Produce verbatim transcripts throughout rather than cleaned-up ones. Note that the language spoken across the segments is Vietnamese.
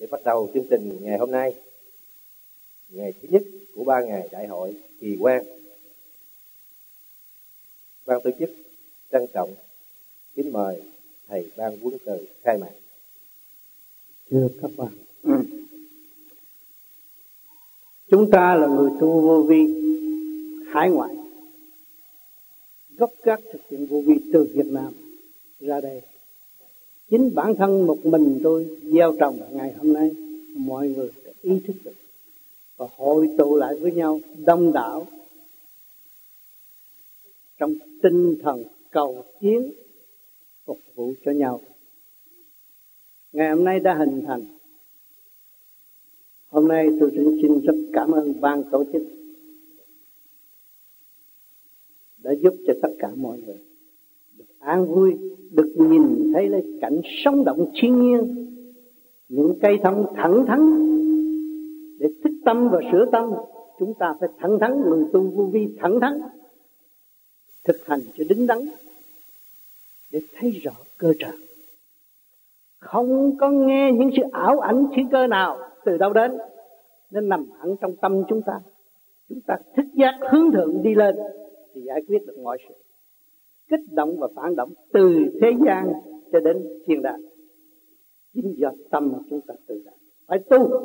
để bắt đầu chương trình ngày hôm nay, ngày thứ nhất của ba ngày đại hội kỳ quan. Ban tổ chức trân trọng kính mời thầy Ban Huấn Từ khai mạc. Thưa các bạn, ừ. Chúng ta là người tu vô vi hải ngoại, gốc gác thực hiện vô vi từ Việt Nam ra đây. Chính bản thân một mình tôi gieo trồng ngày hôm nay, mọi người đã ý thức được và hội tụ lại với nhau đông đảo trong tinh thần cầu tiến phục vụ cho nhau. Ngày hôm nay đã hình thành. Hôm nay tôi xin rất cảm ơn ban tổ chức đã giúp cho tất cả mọi người được an vui, được nhìn thấy lấy cảnh sống động thiên nhiên, những cây thông thẳng thắn để thức tâm và sửa tâm. Chúng ta phải thẳng thắn, người tu vô vi thẳng thắn, thực hành cho đứng đắn để thấy rõ cơ trời. Không có nghe những sự ảo ảnh thiên cơ nào từ đâu đến, nó nằm hẳn trong tâm chúng ta. Chúng ta thức giác hướng thượng đi lên thì giải quyết được mọi sự. Kích động và phản động từ thế gian cho đến thiên đàng, chính do tâm chúng ta tự đạt. Phải tu.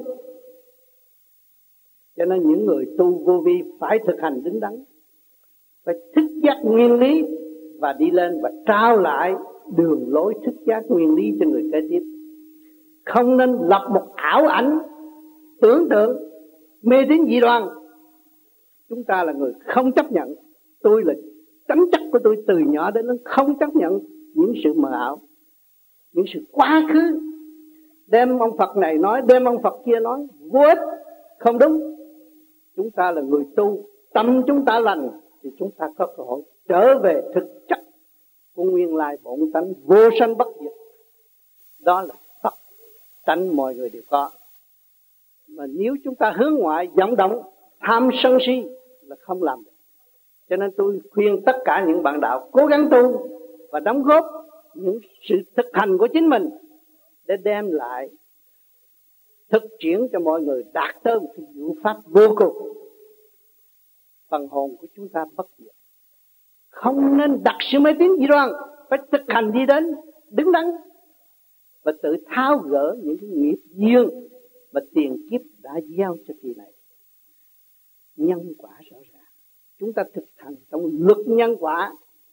Cho nên những người tu vô vi phải thực hành đứng đắn, phải thức giác nguyên lý và đi lên và trao lại đường lối thức giác nguyên lý cho người kế tiếp. Không nên lập một ảo ảnh tưởng tượng mê tín dị đoan. Chúng ta là người không chấp nhận. Tôi là tấm chất của tôi từ nhỏ đến lớn, không chấp nhận những sự mờ ảo, những sự quá khứ. Đem ông Phật này nói, đem ông Phật kia nói, vô ích, không đúng. Chúng ta là người tu, tâm chúng ta lành thì chúng ta có cơ hội trở về thực chất của nguyên lai bổn tánh vô sanh bất diệt. Đó là Phật tánh mọi người đều có. Mà nếu chúng ta hướng ngoại vọng động tham sân si là không làm được. Cho nên tôi khuyên tất cả những bạn đạo cố gắng tu và đóng góp những sự thực hành của chính mình để đem lại thực triển cho mọi người đạt tới một cái diệu pháp vô cùng. Phần hồn của chúng ta bất diệt. Không nên đặt sự mê tín dị đoan, phải thực hành đi đến đứng đắn và tự tháo gỡ những cái nghiệp duyên và tiền kiếp đã gieo cho kỳ này. Nhân quả rõ ràng. Chúng ta thực hành trong luật nhân quả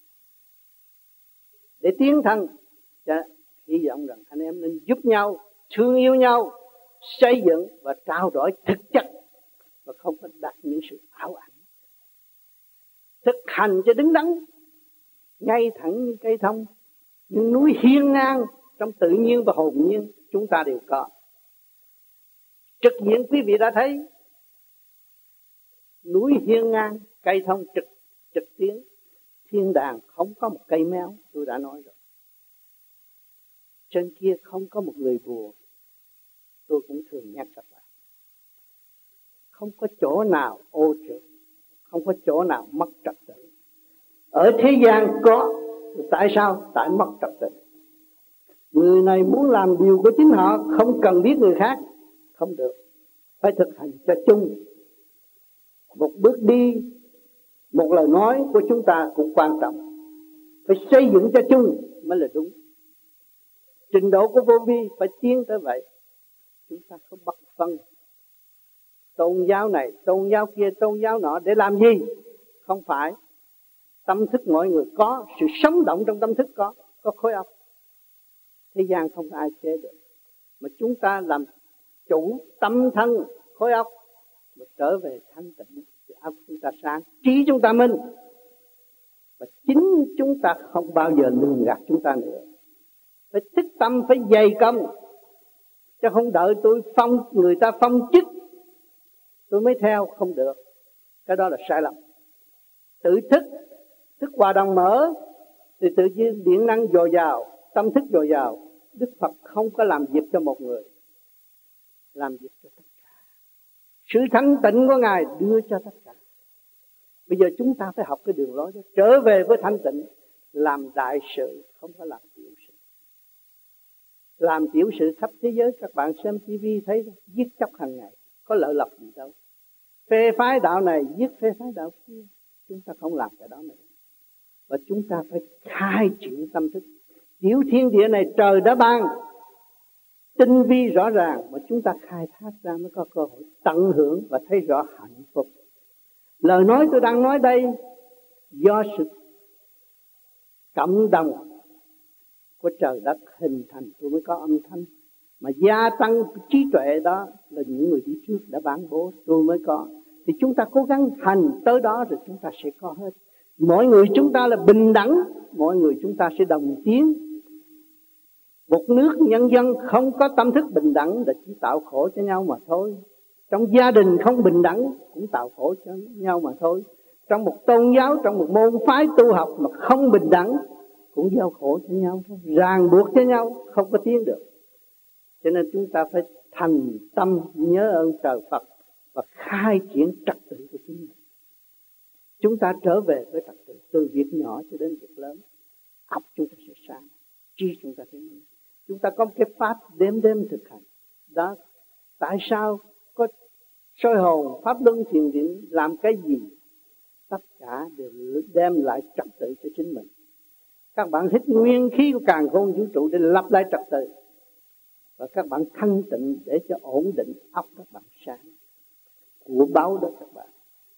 để tiến thân. Hy vọng rằng anh em nên giúp nhau, thương yêu nhau, xây dựng và trao đổi thực chất và không có đặt những sự ảo ảnh. Thực hành cho đứng đắn, ngay thẳng như cây thông, những núi hiên ngang trong tự nhiên và hồn nhiên chúng ta đều có. Trực diện quý vị đã thấy núi hiên ngang, cây thông trực trực tiến, thiên đàng không có một cây méo, tôi đã nói rồi. Trên kia không có một người bùa, tôi cũng thường nhắc các bạn. Không có chỗ nào ô trượt, không có chỗ nào mất trật tự. Ở thế gian có, tại sao? Tại mất trật tự. Người này muốn làm điều của chính họ, không cần biết người khác, không được. Phải thực hành cho chung. Một bước đi, một lời nói của chúng ta cũng quan trọng. Phải xây dựng cho chung mới là đúng. Trình độ của vô vi phải tiến tới vậy. Chúng ta không bất phân tôn giáo này, tôn giáo kia, tôn giáo nọ để làm gì? Không phải. Tâm thức mọi người có, sự sống động trong tâm thức có, có khối óc. Thế gian không ai chế được. Mà chúng ta làm chủ tâm thân, khối óc, mà trở về thanh tịnh, thì óc chúng ta sáng, trí chúng ta minh. Và chính chúng ta không bao giờ lường gạt chúng ta nữa. Phải tích tâm, phải dày công. Chứ không đợi tôi phong, người ta phong chức tôi mới theo, không được. Cái đó là sai lầm. Tự thức, thức hòa đồng mở, thì tự nhiên điện năng dồi dào, tâm thức dồi dào. Đức Phật không có làm việc cho một người, làm việc cho tất cả. Sự thanh tịnh của Ngài đưa cho tất cả. Bây giờ chúng ta phải học cái đường lối đó, trở về với thanh tịnh, làm đại sự, không có làm tiểu sự. làm tiểu sự khắp thế giới. Các bạn xem tivi thấy giết chóc hàng ngày, có lợi lộc gì đâu. Phê phái đạo này giết phê phái đạo kia, chúng ta không làm cái đó nữa. Và chúng ta phải khai triển tâm thức. Tiểu thiên địa này trời đã ban tinh vi rõ ràng, mà chúng ta khai thác ra mới có cơ hội tận hưởng và thấy rõ hạnh phúc. Lời nói tôi đang nói đây do sự cộng đồng của trời đất hình thành tôi mới có âm thanh. Mà gia tăng trí tuệ đó là những người đi trước đã ban bố tôi mới có. Thì chúng ta cố gắng hành tới đó rồi chúng ta sẽ có hết. Mỗi người chúng ta là bình đẳng, mỗi người chúng ta sẽ đồng tiến. Một nước nhân dân không có tâm thức bình đẳng là chỉ tạo khổ cho nhau mà thôi. Trong gia đình không bình đẳng cũng tạo khổ cho nhau mà thôi. Trong một tôn giáo, trong một môn phái tu học mà không bình đẳng cũng giao khổ cho nhau thôi, ràng buộc cho nhau, không có tiến được. Cho nên chúng ta phải thành tâm nhớ ơn trời Phật và khai triển trật tự của chính mình. Chúng ta trở về với trật tự từ việc nhỏ cho đến việc lớn. Óc chúng ta sẽ sáng, trí chúng ta sẽ minh. Chúng ta có một cái pháp đêm đêm thực hành. Đó, tại sao có soi hồn, pháp luân thiền định làm cái gì? Tất cả đều đem lại trật tự cho chính mình. Các bạn hít nguyên khí của càn khôn vũ trụ để lập lại trật tự. Và các bạn thanh tịnh để cho ổn định óc các bạn sáng. Của báo đó các bạn.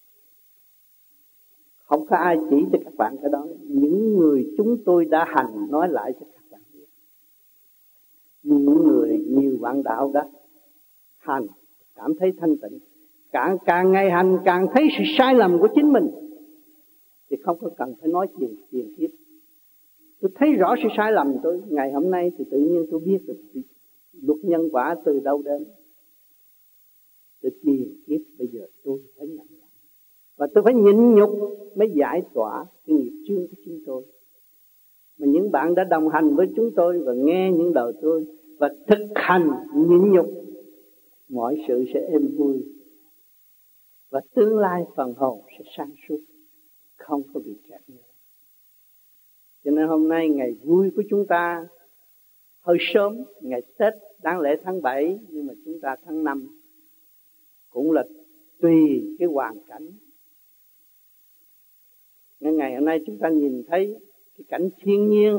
Không có ai chỉ cho các bạn cái đó. Những người chúng tôi đã hành nói lại cho các bạn biết. Những người nhiều bạn đạo đã hành, cảm thấy thanh tịnh. Càng, càng ngày hành càng thấy sự sai lầm của chính mình. Thì không có cần phải nói chuyện tiền kiếp. Tôi thấy rõ sự sai lầm tôi. Ngày hôm nay thì tự nhiên tôi biết được luật nhân quả từ đâu đến. Từ tiền kiếp bây giờ tôi phải nhận nhận. Và tôi phải nhịn nhục mới giải tỏa cái nghiệp chướng của chúng tôi. Mà những bạn đã đồng hành với chúng tôi và nghe những lời tôi và thực hành nhịn nhục, mọi sự sẽ êm vui. Và tương lai phần hồn sẽ sáng suốt, không có bị kẹt nữa. Cho nên hôm nay ngày vui của chúng ta hơi sớm, ngày Tết đáng lẽ tháng bảy, nhưng mà chúng ta tháng năm. Cũng là tùy cái hoàn cảnh. Nên ngày hôm nay chúng ta nhìn thấy cái cảnh thiên nhiên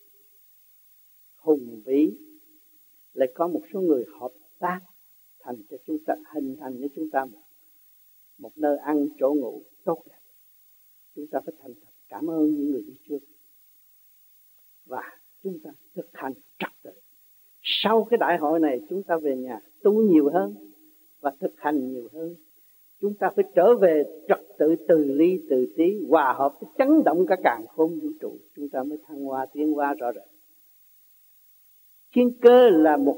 hùng vĩ, lại có một số người hợp tác thành cho chúng ta, hình thành cho chúng ta một, một nơi ăn chỗ ngủ tốt đẹp. Chúng ta phải thành thật cảm ơn những người đi trước. Và chúng ta thực hành trật tự. Sau cái đại hội này chúng ta về nhà tu nhiều hơn và thực hành nhiều hơn. Chúng ta phải trở về trật tự từ ly từ trí, hòa hợp với chấn động cả càn khôn vũ trụ. Chúng ta mới thăng hoa tiến hóa rõ rệt. Thiên cơ là một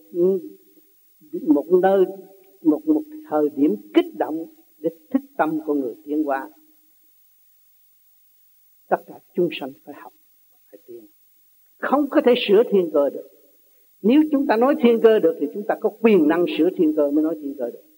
một nơi, một một thời điểm kích động để thức tâm của người tiến hóa. Tất cả chúng sanh phải học, phải tiến. Không có thể sửa thiên cơ được. Nếu chúng ta nói thiên cơ được thì chúng ta có quyền năng sửa thiên cơ mới nói thiên cơ được.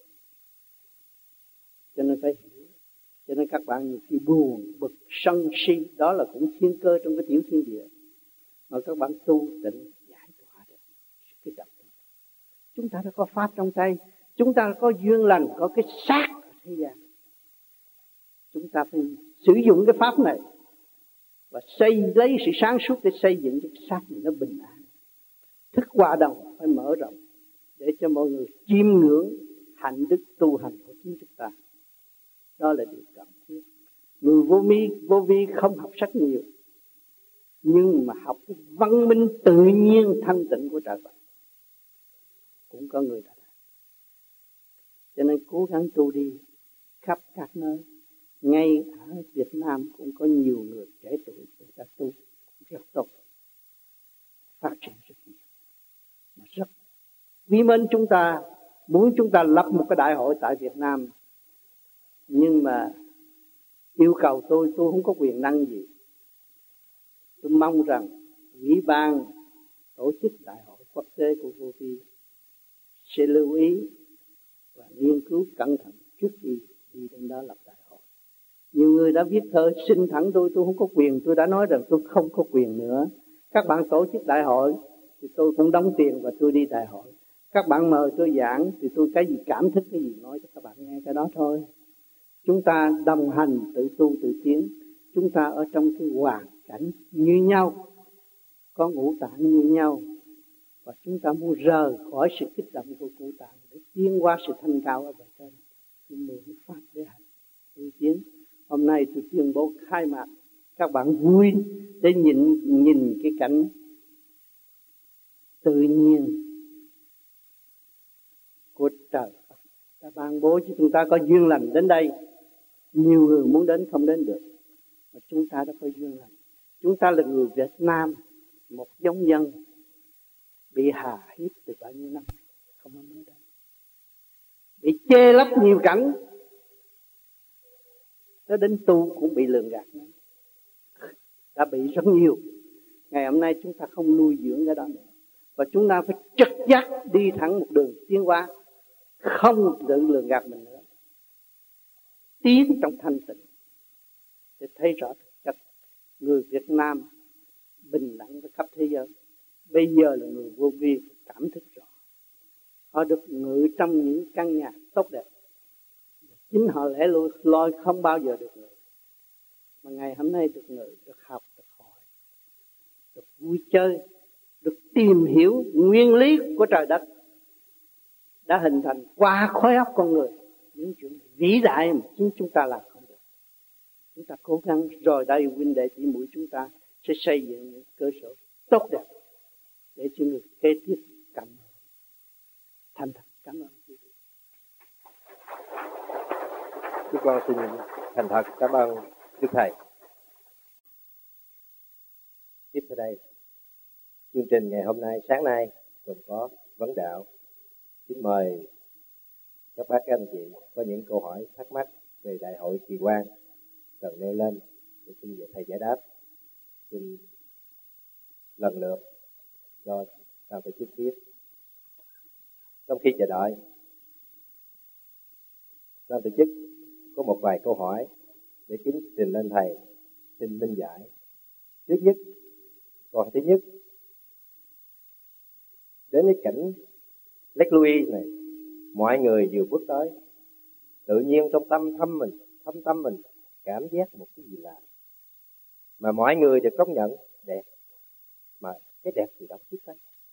Cho nên phải hiểu. Cho nên các bạn nhiều khi buồn, bực, sân si, đó là cũng thiên cơ trong cái tiểu thiên địa. Mà các bạn tu tịnh giải tỏa được cái động. Chúng ta đã có pháp trong tay. Chúng ta có duyên lành, có cái xác ở thế gian. Chúng ta phải sử dụng cái pháp này và xây lấy sự sáng suốt để xây dựng cái xác này nó bình an. Thức hòa đồng phải mở rộng để cho mọi người chiêm ngưỡng hạnh đức tu hành của chính chúng ta. Đó là điều cần thiết. Người vô mi, vô vi không học sách nhiều, nhưng mà học cái văn minh tự nhiên thanh tịnh của trời Phật cũng có người đã. Cho nên cố gắng tu đi khắp các nơi. Ngay ở Việt Nam cũng có nhiều người trẻ tuổi người ta tu rất tốt, phát triển rất nhiều. Mà rất quý mến chúng ta, muốn chúng ta lập một cái đại hội tại Việt Nam. Nhưng mà yêu cầu tôi, tôi không có quyền năng gì. Tôi mong rằng Ủy ban tổ chức đại hội quốc tế của vô vi sẽ lưu ý và nghiên cứu cẩn thận trước khi đi đến đó lập đại hội. Nhiều người đã viết thơ xin thẳng tôi, tôi không có quyền. Tôi đã nói rằng tôi không có quyền nữa. Các bạn tổ chức đại hội thì tôi cũng đóng tiền và tôi đi đại hội. Các bạn mời tôi giảng thì tôi cái gì cảm thức cái gì nói cho các bạn nghe cái đó thôi. Chúng ta đồng hành tự tu tự tiến, chúng ta ở trong cái hoàn cảnh như nhau, có ngũ tạng như nhau, và chúng ta muốn rời khỏi sự kích động của ngũ tạng để tiến qua sự thanh cao ở bề trên. Mượn pháp để hành tu tiến. Hôm nay tôi tuyên bố khai mạc, các bạn vui để nhìn nhìn cái cảnh tự nhiên của trời Phật đã ban bố cho chúng ta có duyên lành đến đây. Nhiều người muốn đến không đến được, mà chúng ta đã có duyên lành. Chúng ta là người Việt Nam, một giống dân bị hà hiếp từ bao nhiêu năm, không có mới đây, bị che lấp nhiều cảnh, tới đến tu cũng bị lường gạt nữa, đã bị rất nhiều. Ngày hôm nay chúng ta không nuôi dưỡng cái đó nữa, và chúng ta phải trực giác đi thẳng một đường tiến hóa, không tự lường gạt mình nữa, tiến trong thanh tịnh để thấy rõ thực chất người Việt Nam bình đẳng với khắp thế giới. Bây giờ là người vô vi cảm thức rõ, họ được ngự trong những căn nhà tốt đẹp, chính họ lẻ loi loi không bao giờ được ngự, mà ngày hôm nay được ngự, được học, được hỏi, được vui chơi, được tìm hiểu nguyên lý của trời đất đã hình thành qua khối óc con người, những chuyện vĩ đại mà chính chúng ta làm không được. Chúng ta cố gắng rồi đây huynh đệ tỷ muội chúng ta sẽ xây dựng những cơ sở tốt đẹp để cho người kế tiếp cảm ơn. Thành thật cảm ơn quý vị. Chúng con xin thành thật cảm ơn Đức Thầy. Tiếp theo đây, chương trình ngày hôm nay, sáng nay gồm có vấn đạo. Xin mời các bác các anh chị có những câu hỏi thắc mắc về Đại hội Kỳ Quan cần nêu lên để xin về thầy giải đáp. Xin lần lượt cho ban tổ chức tiếp. Trong khi chờ đợi, ban tổ chức có một vài câu hỏi để kính trình lên thầy xin minh giải. Thứ nhất, câu hỏi thứ nhất, đến cái cảnh Lake Louise này, mọi người vừa bước tới, tự nhiên trong tâm thâm mình, thâm tâm mình cảm giác một cái gì lạ, mà mọi người đều công nhận đẹp, mà cái đẹp từ đâu xuất phát?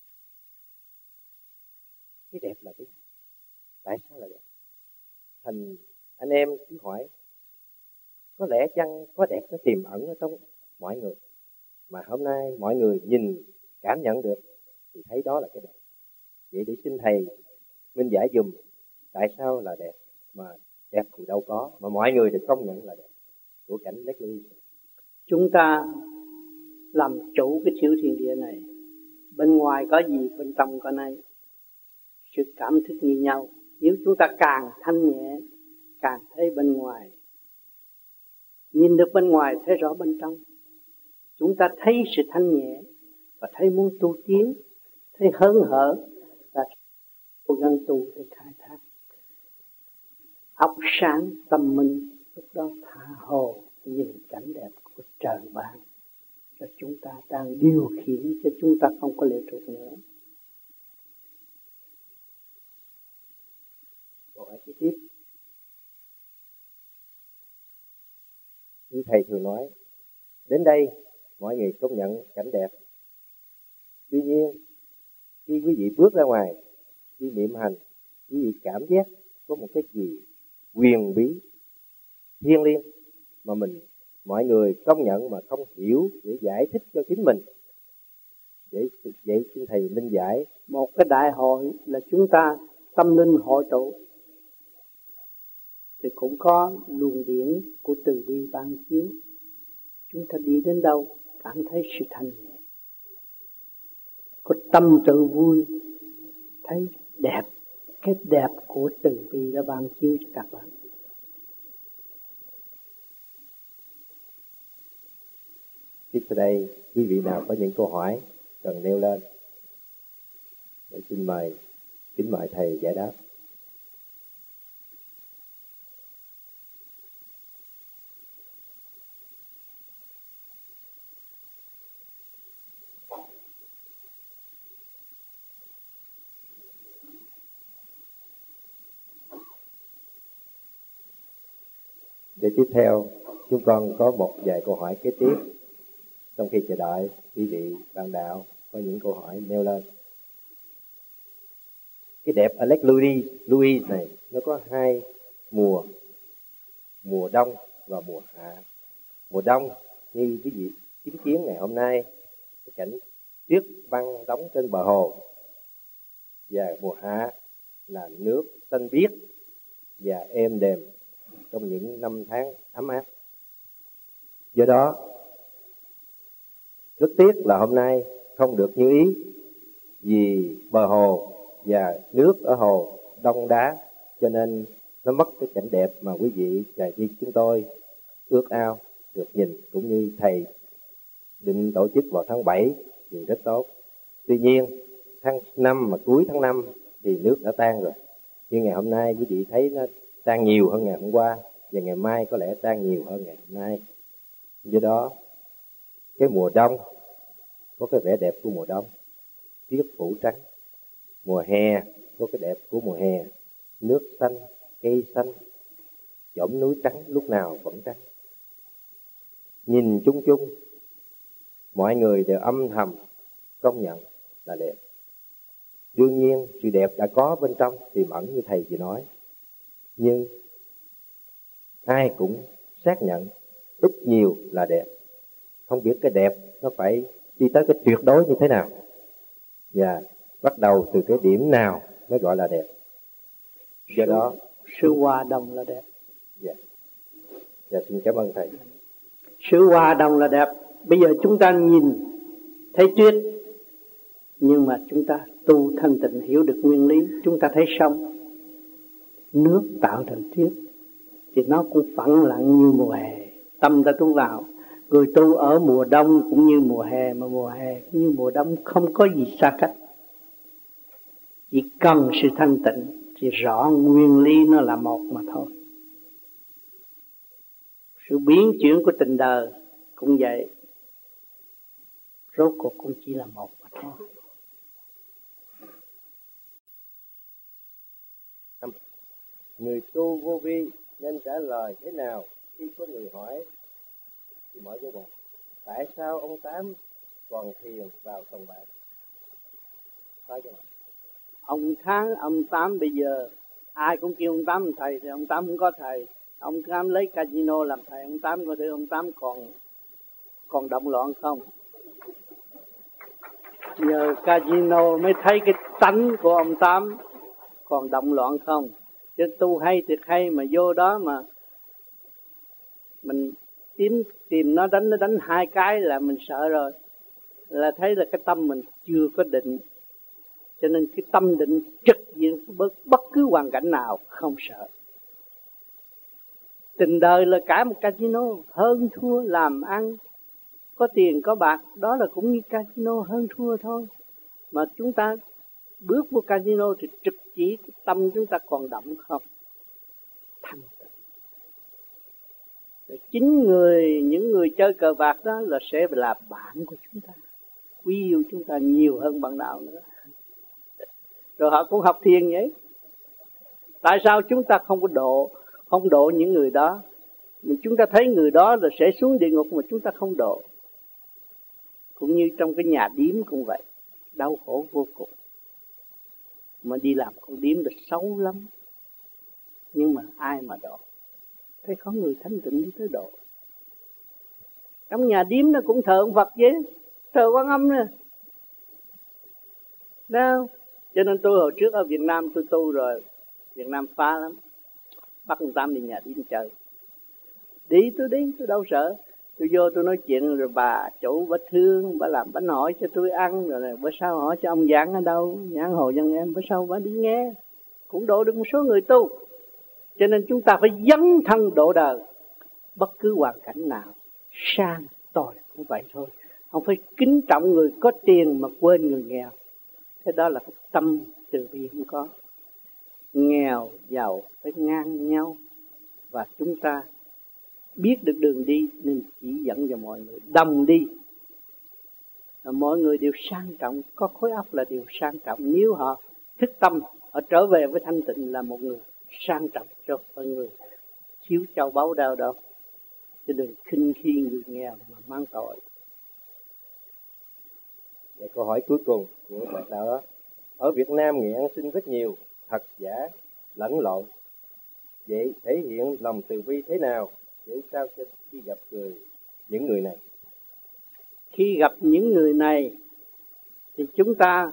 Cái đẹp là cái gì? Tại sao là đẹp? Thành anh em cứ hỏi, có lẽ chăng có đẹp nó tiềm ẩn ở trong mọi người, mà hôm nay mọi người nhìn cảm nhận được thì thấy đó là cái đẹp. Vậy để xin thầy minh giải dùm tại sao là đẹp, mà đẹp thì đâu có, mà mọi người đều công nhận là đẹp của cảnh Lake Louise. Chúng ta làm chủ cái tiểu thiên địa này, bên ngoài có gì bên trong có nấy, sự cảm thức như nhau. Nếu chúng ta càng thanh nhẹ, càng thấy bên ngoài, nhìn được bên ngoài thấy rõ bên trong, chúng ta thấy sự thanh nhẹ và thấy muốn tu tiến, thấy hớn hở là cố gắng tu để khai thác. Óc sáng tâm minh, lúc đó tha hồ nhìn cảnh đẹp của trời ban cho chúng ta đang điều khiển, cho chúng ta không có lệ thuộc nữa. Câu hỏi kế tiếp, như thầy thường nói, đến đây mọi người công nhận cảnh đẹp. Tuy nhiên, khi quý vị bước ra ngoài, đi niệm hành, quý vị cảm giác có một cái gì huyền bí, thiêng liêng mà mình mọi người công nhận mà không hiểu để giải thích cho chính mình. Để vậy xin thầy minh giải. Một cái đại hội là chúng ta tâm linh hội tụ, thì cũng có luồng điển của từ bi ban chiếu. Chúng ta đi đến đâu cảm thấy sự thanh nhẹ, có tâm tự vui, thấy đẹp, cái đẹp của từ bi đã ban chiếu cho các bạn. Tiếp theo đây, quý vị nào có những câu hỏi cần nêu lên để xin mời, kính mời thầy giải đáp. Để tiếp theo, chúng con có một vài câu hỏi kế tiếp. Trong khi chờ đợi, quý vị bạn đạo có những câu hỏi nêu lên. Cái đẹp ở Lake Louise, Louise này nó có hai mùa, mùa đông và mùa hạ. Mùa đông như quý vị chứng kiến ngày hôm nay, cái cảnh tuyết băng đóng trên bờ hồ, và mùa hạ là nước xanh biếc và êm đềm trong những năm tháng ấm áp. Do đó, rất tiếc là hôm nay không được như ý, vì bờ hồ và nước ở hồ đông đá, cho nên nó mất cái cảnh đẹp mà quý vị và như chúng tôi ước ao được nhìn, cũng như thầy định tổ chức vào tháng bảy thì rất tốt. Tuy nhiên tháng năm mà cuối tháng năm thì nước đã tan rồi. Nhưng ngày hôm nay quý vị thấy nó tan nhiều hơn ngày hôm qua, và ngày mai có lẽ tan nhiều hơn ngày hôm nay. Do đó cái mùa đông có cái vẻ đẹp của mùa đông, tuyết phủ trắng. Mùa hè có cái đẹp của mùa hè, nước xanh, cây xanh, chỏm núi trắng lúc nào vẫn trắng. Nhìn chung chung, mọi người đều âm thầm công nhận là đẹp. Đương nhiên sự đẹp đã có bên trong tiềm ẩn như thầy vừa nói, nhưng ai cũng xác nhận ít nhiều là đẹp. Không biết cái đẹp nó phải đi tới cái tuyệt đối như thế nào, và bắt đầu từ cái điểm nào mới gọi là đẹp. Do đó sự hòa đồng là đẹp. Dạ, dạ xin cảm ơn thầy. Sự hòa đồng là đẹp. Bây giờ chúng ta nhìn thấy tuyết, nhưng mà chúng ta tu thanh tịnh hiểu được nguyên lý, chúng ta thấy sông, nước tạo thành tuyết, thì nó cũng phẳng lặng như mùa hè. Tâm ta tu vào, người tu ở mùa đông cũng như mùa hè, mà mùa hè cũng như mùa đông, không có gì xa cách. Chỉ cần sự thanh tịnh thì rõ nguyên lý nó là một mà thôi. Sự biến chuyển của tình đời cũng vậy, rốt cuộc cũng chỉ là một mà thôi. Người tu vô vi nên trả lời thế nào khi có người hỏi, thì mở cho bạn, tại sao ông Tám còn thiền vào sòng bạc? Nói cho bạn. Ông Tháng, ông Tám bây giờ ai cũng kêu ông Tám thầy, thì ông Tám không có thầy. Ông Tám lấy casino làm thầy, ông Tám có thể ông Tám còn còn động loạn không? Nhờ casino mới thấy cái tánh của ông Tám còn động loạn không? Chứ tu hay thiệt hay mà vô đó mà mình tìm, tìm nó đánh, nó đánh hai cái là mình sợ rồi. Là thấy là cái tâm mình chưa có định. Cho nên cái tâm định trực diện bất, bất cứ hoàn cảnh nào không sợ. Tình đời là cả một casino, hơn thua làm ăn. Có tiền có bạc, đó là cũng như casino, hơn thua thôi. Mà chúng ta bước vô casino thì trực chỉ cái tâm chúng ta còn động không? Thanh tịnh. Chính người, những người chơi cờ bạc đó là sẽ là bạn của chúng ta, quý yêu chúng ta nhiều hơn bạn đạo nữa. Rồi họ cũng học thiền vậy. Tại sao chúng ta không có độ, không độ những người đó? Mình chúng ta thấy người đó là sẽ xuống địa ngục mà chúng ta không độ. Cũng như trong cái nhà điếm cũng vậy, đau khổ vô cùng. Mà đi làm con điếm là xấu lắm, nhưng mà ai mà độ? Thấy có người thanh tịnh đi tới độ. Trong nhà điếm nó cũng thờ ông Phật vậy, thờ Quan Âm nè. Đâu? Cho nên tôi hồi trước ở Việt Nam tôi tu rồi, Việt Nam phá lắm, bắt ông Tám đi nhà điếm chơi. Đi tôi đi, tôi đâu sợ. Tôi vô tôi nói chuyện rồi bà chủ bà thương, bà làm bánh hỏi cho tôi ăn, rồi này, bữa sau hỏi cho ông giảng ở đâu, giảng Hồ Dân Em, bữa sau bà đi nghe. Cũng độ được một số người tu. Cho nên chúng ta phải dấn thân độ đời, bất cứ hoàn cảnh nào, sang tồi cũng vậy thôi. Không phải kính trọng người có tiền mà quên người nghèo. Thế đó là cái tâm từ bi không có. Nghèo, giàu phải ngang nhau. Và chúng ta biết được đường đi nên chỉ dẫn cho mọi người đồng đi. Và mọi người đều sang trọng, có khối óc là đều sang trọng. Nếu họ thức tâm, họ trở về với thanh tịnh là một người sang trọng cho mọi người. thiếu châu báu đâu đâu. Chứ đừng khinh khi người nghèo mà mang tội. Và câu hỏi cuối cùng của bạn đạo đó: ở Việt Nam người ăn xin rất nhiều, thật giả lẫn lộn. Vậy thể hiện lòng từ bi thế nào để sao cho khi gặp người những người này? Khi gặp những người này thì chúng ta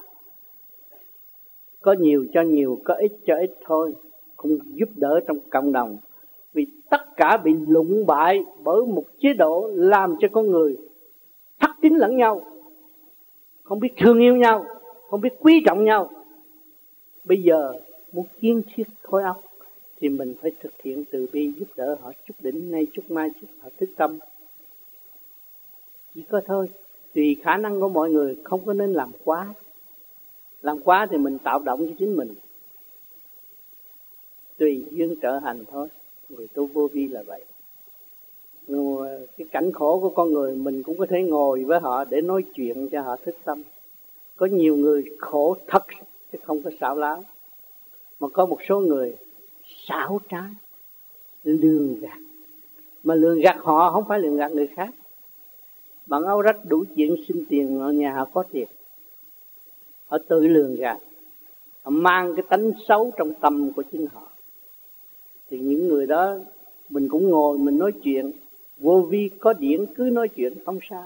có nhiều cho nhiều, có ít cho ít thôi, cũng giúp đỡ trong cộng đồng. Vì tất cả bị lụng bại bởi một chế độ làm cho con người thất tín lẫn nhau, không biết thương yêu nhau, không biết quý trọng nhau. Bây giờ muốn kiến thiết khối óc thì mình phải thực hiện từ bi, giúp đỡ họ chút đỉnh nay chút mai chút họ thức tâm. Chỉ có thôi, tùy khả năng của mọi người, không có nên làm quá. Làm quá thì mình tạo động cho chính mình. Tùy duyên trợ hành thôi. Người tu vô vi là vậy. Người, cái cảnh khổ của con người mình cũng có thể ngồi với họ để nói chuyện cho họ thức tâm. Có nhiều người khổ thật chứ không có xảo láo. Mà có một số người xảo trá, lường gạt. Mà lường gạt họ không phải lường gạt người khác. Bạn áo rách đủ chuyện xin tiền ở nhà họ có tiền. Họ tự lường gạt. Họ mang cái tánh xấu trong tâm của chính họ. Thì những người đó mình cũng ngồi mình nói chuyện. Vô vi có điển cứ nói chuyện không sao.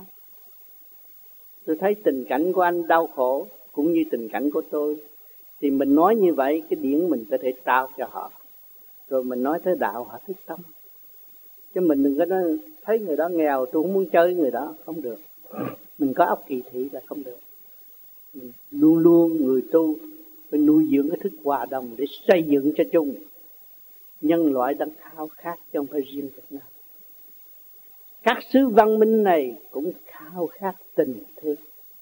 Tôi thấy tình cảnh của anh đau khổ cũng như tình cảnh của tôi. Thì mình nói như vậy cái điển mình có thể trao cho họ. Rồi mình nói tới đạo họ thức tâm. Chứ mình đừng có nói thấy người đó nghèo tôi không muốn chơi người đó. Không được. Mình có óc kỳ thị là không được. Mình luôn luôn người tu phải nuôi dưỡng cái thức hòa đồng để xây dựng cho chung. Nhân loại đang khao khát chứ không phải riêng Việt Nam. Các xứ văn minh này cũng khao khát tình thương.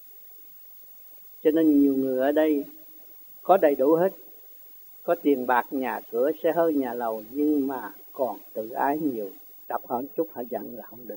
Cho nên nhiều người ở đây có đầy đủ hết. Có tiền bạc, nhà cửa, xe hơi, nhà lầu. Nhưng mà còn tự ái nhiều. Đập họ một chút họ giận là không được.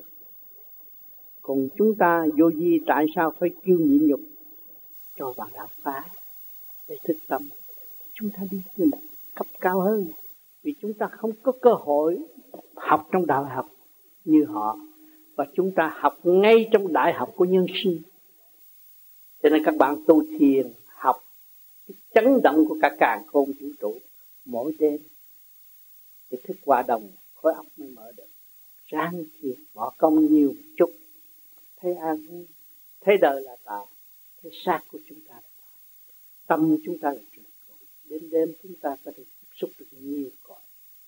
Còn chúng ta vô vi tại sao phải kêu nhịn nhục cho bạn đạo phá để thức tâm. Chúng ta đi lên một cấp cao hơn. Vì chúng ta không có cơ hội học trong đại học như họ. Và chúng ta học ngay trong đại học của nhân sinh. Cho nên các bạn tu thiền, học cái chấn động của cả càn khôn vũ trụ mỗi đêm. Thì thức hòa đồng, khối óc mới mở được. Ráng thiền, bỏ công nhiều một chút. Thấy an vui, thấy đời là tạm, thấy xác của chúng ta là tạm. Tâm chúng ta là trường cửu. Đêm đêm chúng ta có thể tiếp xúc được nhiều cõi.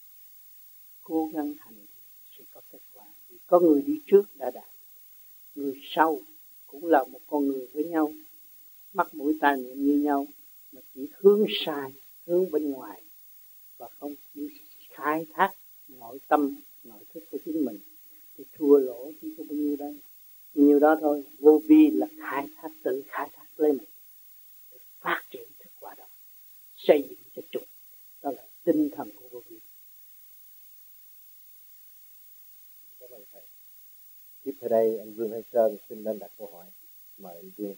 Cố gắng hành sẽ có kết quả. Có người đi trước đã đạt, người sau cũng là một con người với nhau, mắt mũi tai miệng như nhau, mà chỉ hướng sai, hướng bên ngoài và không chịu khai thác nội tâm, nội thức của chính mình thì thua lỗ chỉ có bao nhiêu đây, nhiều đó thôi. Vô vi là khai thác, tự khai thác lên mình để phát triển thức hòa đồng, xây dựng cho chúng. Đó là tinh thần của vô vi. Cảm ơn thầy. Tiếp theo đây anh Vương Thanh Sơn xin lên đặt câu hỏi. Mời anh Vương.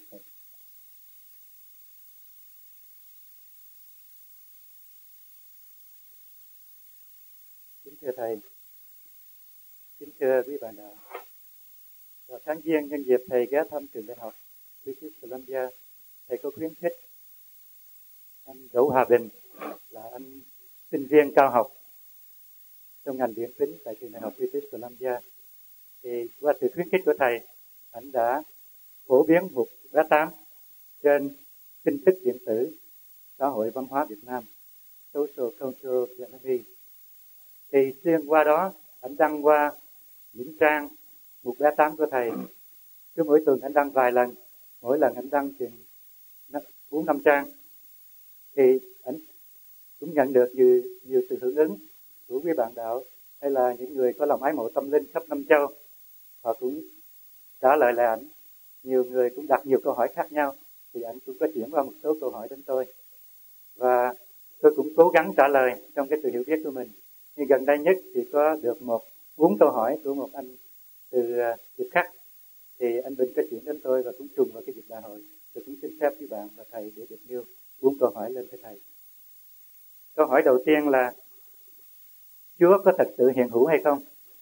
Kính thưa thầy, kính thưa quý bạn đạo. Vào tháng Giêng nhân dịp thầy ghé thăm trường đại học British Columbia, thầy có khuyến khích anh Đỗ Hòa Bình là anh sinh viên cao học trong ngành điện tính tại trường đại học British Columbia. Thì qua sự khuyến khích của thầy, anh đã phổ biến một bá tám trên tin tức điện tử xã hội văn hóa Việt Nam, Social Cultural Vietnamese. Thì xuyên qua đó, anh đăng qua những trang một bá tám của thầy. Cứ mỗi tuần anh đăng vài lần, mỗi lần anh đăng chừng bốn năm trang. Thì anh cũng nhận được nhiều, nhiều sự hưởng ứng của quý bạn đạo hay là những người có lòng ái mộ tâm linh khắp năm châu. Họ cũng trả lời lại ảnh. Nhiều người cũng đặt nhiều câu hỏi khác nhau. Thì ảnh cũng có chuyển qua một số câu hỏi đến tôi. Và tôi cũng cố gắng trả lời trong cái sự hiểu biết của mình. Nhưng gần đây nhất thì có được một bốn câu hỏi của một anh từ Việt Khắc. Thì anh Bình có chuyển đến tôi và cũng trùng vào cái dịp đại hội. Tôi cũng xin phép với bạn và thầy để được nêu bốn câu hỏi lên với thầy. Câu hỏi đầu tiên là: Chúa có thật sự hiện hữu hay không?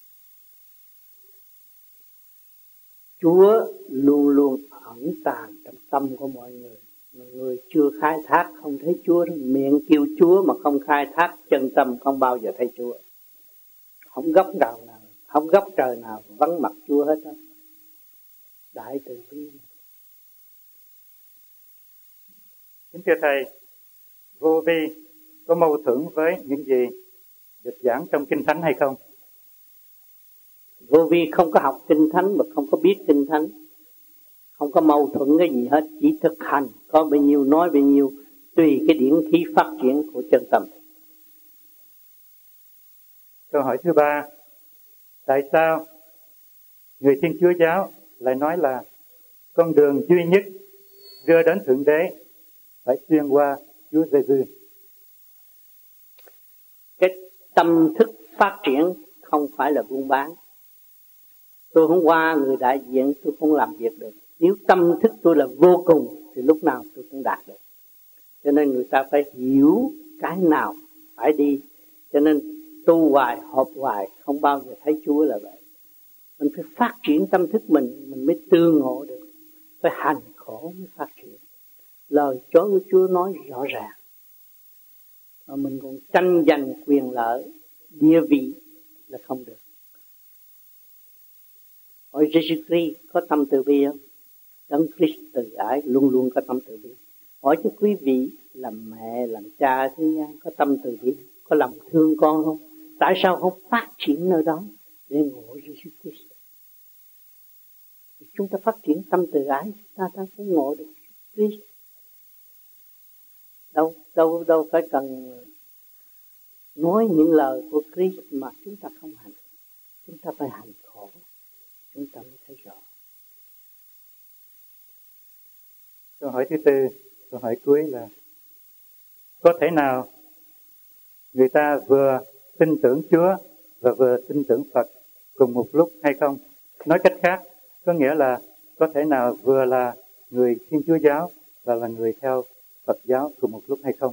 Chúa luôn luôn ẩn tàng trong tâm của mọi người. Mọi người chưa khai thác không thấy Chúa, miệng kêu Chúa mà không khai thác chân tâm không bao giờ thấy Chúa. Không góc nào nào, không góc trời nào vắng mặt Chúa hết đó. Đại từ bi. Kính thưa Thầy, vô vi có mâu thuẫn với những gì được giảng trong Kinh Thánh hay không? Vô vi không có học Kinh Thánh mà không có biết Kinh Thánh. Không có mâu thuẫn cái gì hết, chỉ thực hành. Có bao nhiêu nói bao nhiêu, tùy cái điển khí phát triển của chân tâm. Câu hỏi thứ ba, tại sao người Thiên Chúa Giáo lại nói là con đường duy nhất đưa đến Thượng Đế phải xuyên qua Chúa Giêsu? Cái tâm thức phát triển không phải là buôn bán. Tôi không qua người đại diện tôi không làm việc được. Nếu tâm thức tôi là vô cùng thì lúc nào tôi cũng đạt được. Cho nên người ta phải hiểu cái nào phải đi. Cho nên tu hoài, họp hoài không bao giờ thấy Chúa là vậy. Mình phải phát triển tâm thức mình, mình mới tương ngộ được. Phải hành khổ mới phát triển. Lời của Chúa nói rõ ràng. Mà mình còn tranh giành quyền lợi, địa vị là không được. Hỏi Jesus Christ có tâm từ bi không? Đấng Christ từ ái luôn luôn có tâm từ bi. Hỏi cho quý vị làm mẹ, làm cha thế gian có tâm từ bi, có lòng thương con không? Tại sao không phát triển nơi đó để ngộ Jesus Christ? Chúng ta phát triển tâm từ ái, ta ta cũng ngộ được Christ. Đâu, đâu, đâu phải cần nói những lời của Christ mà chúng ta không hành. Chúng ta phải hành khổ, chúng ta mới thấy rõ. Câu hỏi thứ tư, câu hỏi cuối là có thể nào người ta vừa tin tưởng Chúa và vừa tin tưởng Phật cùng một lúc hay không? Nói cách khác, có nghĩa là có thể nào vừa là người Thiên Chúa Giáo và là người theo Phật giáo cùng một lúc hay không?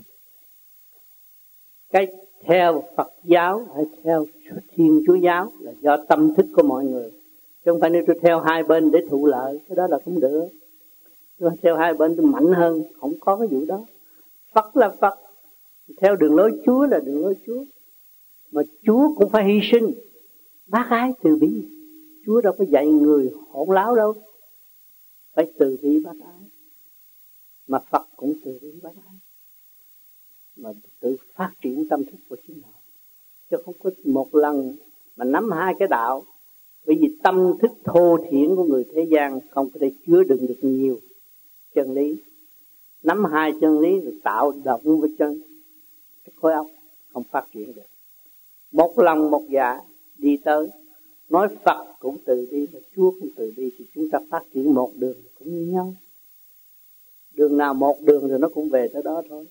Cái theo Phật giáo hay theo Thiên Chúa Giáo là do tâm thức của mọi người. Chứ không phải nếu tôi theo hai bên để thụ lợi, cái đó là không được. Tôi theo hai bên tôi mạnh hơn, không có cái vụ đó. Phật là Phật, theo đường lối Chúa là đường lối Chúa. Mà Chúa cũng phải hy sinh, bác ái từ bi. Chúa đâu có dạy người hỗn láo đâu. Phải từ bi bác ái. Mà Phật cũng từ bi bác ái. Mà tự phát triển tâm thức của chính họ. Chứ không có một lần mà nắm hai cái đạo. Bởi vì tâm thức thô thiển của người thế gian không có thể chứa đựng được nhiều chân lý. Nắm hai chân lý rồi tạo động với chân cái khối óc không phát triển được. Một lòng một dạ đi tới. Nói Phật cũng từ bi và Chúa cũng từ bi thì chúng ta phát triển một đường cũng như nhau. Đường nào một đường rồi nó cũng về tới đó thôi.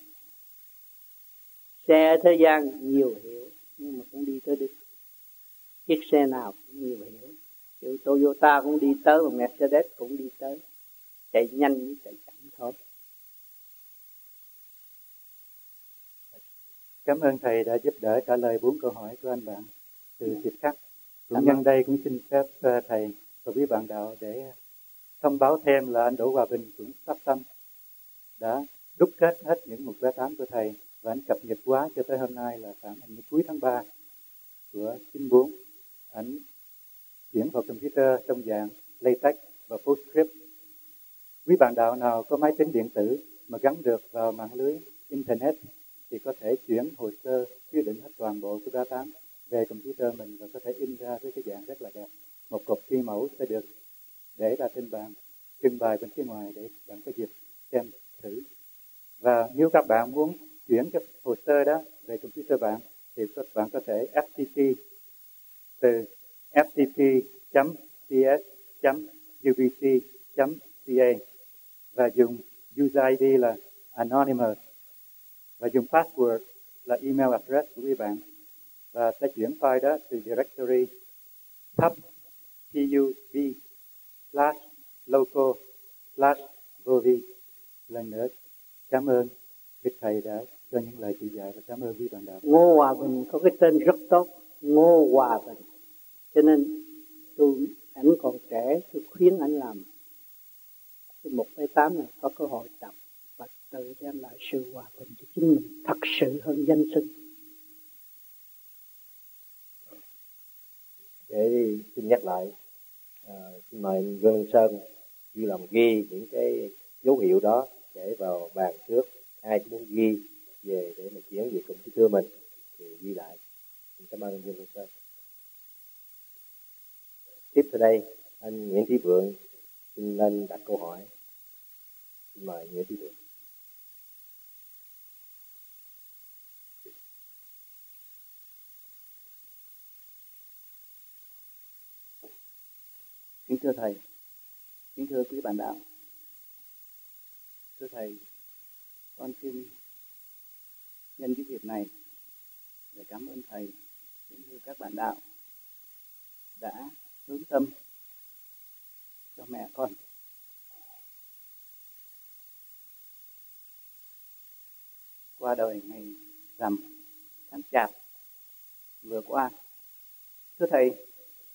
Xe thế gian nhiều hiểu nhưng mà cũng đi tới đích. Chiếc xe nào cũng nhiều hiểu. Kiểu Toyota cũng đi tới và Mercedes cũng đi tới. Chạy nhanh với chạy chậm thôi. Cảm ơn Thầy đã giúp đỡ trả lời bốn câu hỏi của anh bạn từ Việt Khắc. Cũng nhân đây cũng xin phép Thầy và quý bạn đạo để thông báo thêm là anh Đỗ Hòa Bình cũng sắp tâm đã đúc kết hết những mục tám của Thầy và anh cập nhật quá cho tới hôm nay là khoảng hình như cuối tháng ba của chín bốn. Anh chuyển vào computer trong dạng LaTeX và PostScript. Quý bạn đạo nào có máy tính điện tử mà gắn được vào mạng lưới Internet thì có thể chuyển hồ sơ quyết định hết toàn bộ của ba tám về computer mình và có thể in ra với cái dạng rất là đẹp. Một copy thi mẫu sẽ được để ra trên bàn, trưng bày bên phía ngoài để bạn có dịp xem thử. Và nếu các bạn muốn chuyển cái hồ sơ đó về computer bạn thì các bạn có thể ép tê pê từ ép tê pê chấm xê ét chấm u bê xê chấm xê a và dùng user i đê là anonymous và dùng password là email address của quý bạn và sẽ chuyển file đó từ directory pub pub slash local slash vovi. Lần nữa cảm ơn Đức Thầy đã cho những lời chỉ dạy và cảm ơn quý bạn đạo. Ngô Hòa Bình có cái tên rất tốt, Ngô Hòa Bình. Cho nên tôi ảnh còn trẻ, tôi khuyến ảnh làm cái một cái tám này có cơ hội đọc và tự đem lại sự hòa bình cho chính mình, thật sự hơn danh xưng. Để xin nhắc lại, à, xin mời Vương Sơn vui lòng ghi những cái dấu hiệu đó để vào bàn trước. Ai cũng muốn ghi về để mà chuyển về cùng thưa mình thì ghi lại. Xin cảm ơn Vương Sơn. Tiếp từ đây, anh Nguyễn Thị Vượng xin lên đặt câu hỏi. Xin mời Nguyễn Thị Vượng. Kính thưa Thầy, kính thưa quý bạn đạo. Thưa Thầy, con xin nhân cái dịp này để cảm ơn Thầy cũng như các bạn đạo đã hướng tâm cho mẹ con. Qua đời ngày rằm tháng Chạp vừa qua. Thưa Thầy,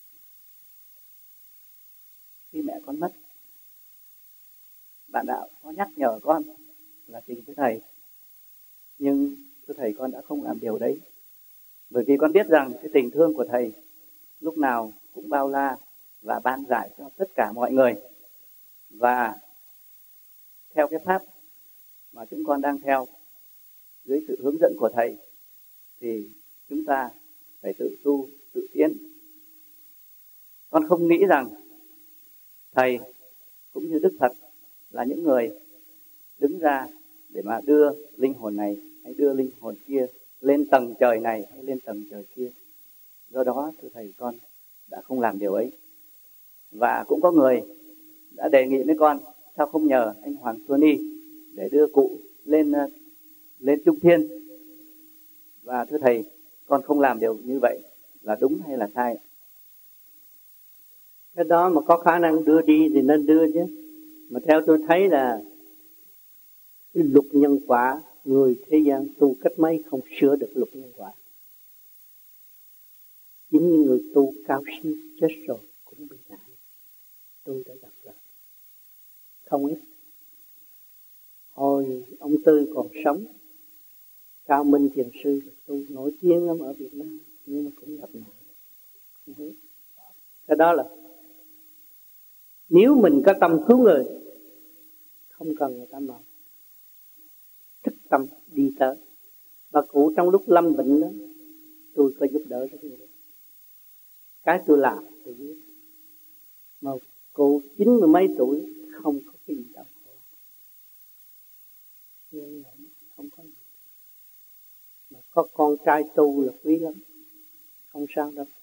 khi mẹ con mất, bạn đạo có nhắc nhở con là trình với Thầy. Nhưng thưa Thầy, con đã không làm điều đấy. Bởi vì con biết rằng cái tình thương của Thầy lúc nào cũng bao la và ban rải cho tất cả mọi người. Và theo cái pháp mà chúng con đang theo, dưới sự hướng dẫn của Thầy, thì chúng ta phải tự tu, tự tiến. Con không nghĩ rằng Thầy cũng như Đức Phật là những người đứng ra để mà đưa linh hồn này hay đưa linh hồn kia lên tầng trời này hay lên tầng trời kia. Do đó thưa Thầy, con đã không làm điều ấy. Và cũng có người đã đề nghị với con, sao không nhờ anh Hoàng Xuân Y để đưa cụ lên lên Trung Thiên. Và thưa Thầy, con không làm điều như vậy là đúng hay là sai? Cái đó mà có khả năng đưa đi thì nên đưa chứ. Mà theo tôi thấy là cái luật nhân quả, người thế gian tu cách mấy không sửa được luật nhân quả. Chính những người tu cao siêu chết rồi cũng bị nạn. Tôi đã gặp rồi không ít. Hồi ông Tư còn sống, Cao Minh Thiền Sư tu nổi tiếng lắm ở Việt Nam, nhưng mà cũng gặp nạn. Không biết. Cái đó là nếu mình có tâm cứu người, không cần người ta mời, thức tâm đi tới. Bà cụ trong lúc lâm bệnh đó, tôi có giúp đỡ rất nhiều. Cái tôi làm tôi biết. Mà cụ chín mươi mấy tuổi không có cái gì đau khổ, nhưng không có gì. Mà có con trai tu là quý lắm, không sao đâu.